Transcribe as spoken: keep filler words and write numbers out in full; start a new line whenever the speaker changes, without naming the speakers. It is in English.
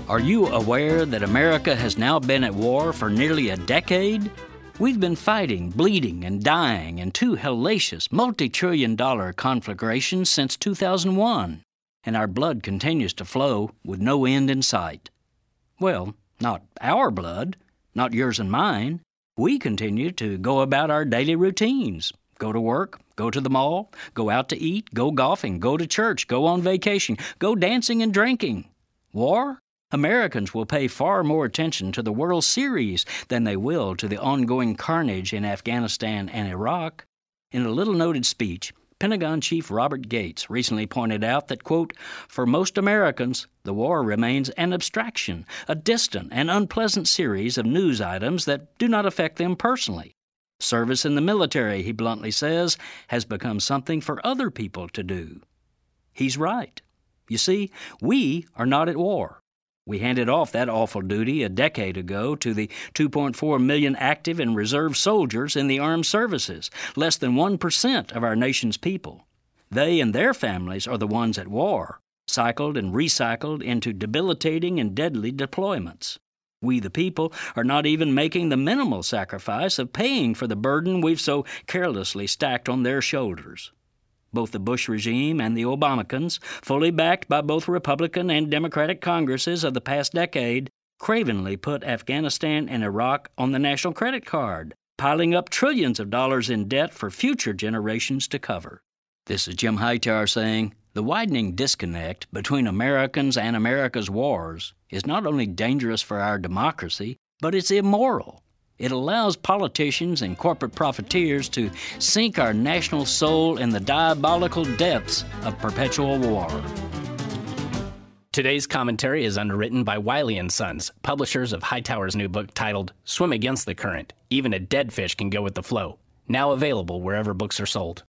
Are you aware that America has now been at war for nearly a decade? We've been fighting, bleeding, and dying in two hellacious, multi-trillion dollar conflagrations since two thousand one, and our blood continues to flow with no end in sight. Well, not our blood, not yours and mine. We continue to go about our daily routines. Go to work, go to the mall, go out to eat, go golfing, go to church, go on vacation, go dancing and drinking. War? Americans will pay far more attention to the World Series than they will to the ongoing carnage in Afghanistan and Iraq. In a little-noted speech, Pentagon Chief Robert Gates recently pointed out that, quote, "For most Americans, the war remains an abstraction, a distant and unpleasant series of news items that do not affect them personally. Service in the military," he bluntly says, "has become something for other people to do." He's right. You see, we are not at war. We handed off that awful duty a decade ago to the two point four million active and reserve soldiers in the armed services, less than one percent of our nation's people. They and their families are the ones at war, cycled and recycled into debilitating and deadly deployments. We, the people, are not even making the minimal sacrifice of paying for the burden we've so carelessly stacked on their shoulders. Both the Bush regime and the Obamacans, fully backed by both Republican and Democratic Congresses of the past decade, cravenly put Afghanistan and Iraq on the national credit card, piling up trillions of dollars in debt for future generations to cover. This is Jim Hightower saying, the widening disconnect between Americans and America's wars is not only dangerous for our democracy, but it's immoral. It allows politicians and corporate profiteers to sink our national soul in the diabolical depths of perpetual war.
Today's commentary is underwritten by Wiley and Sons, publishers of Hightower's new book titled Swim Against the Current. Even a dead fish can go with the flow. Now available wherever books are sold.